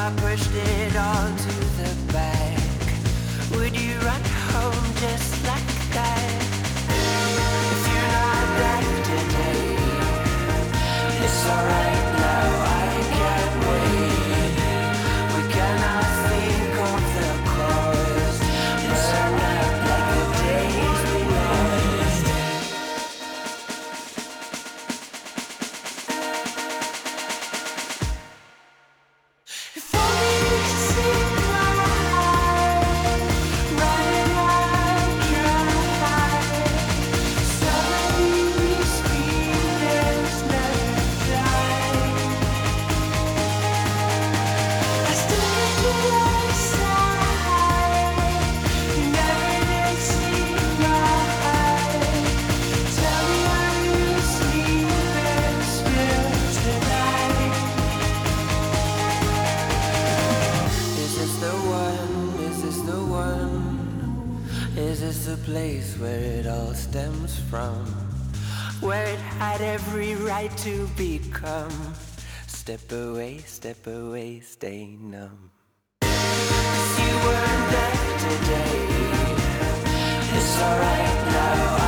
I pushed it all to the back. Would you run home just like that? If you're not back today, it's alright now, I can't wait. We cannot think of the cause. It's alright like the days we lost. If only you could see my heart, running like your heart. Suddenly these feelings never die. I stood at your side, you never did see my heart. Tell me how you sleep and still tonight. Is this the one? Is this the one? Is this the place where it all stems from? Where it had every right to become. Step away, stay numb. 'Cause you weren't there today. It's alright now.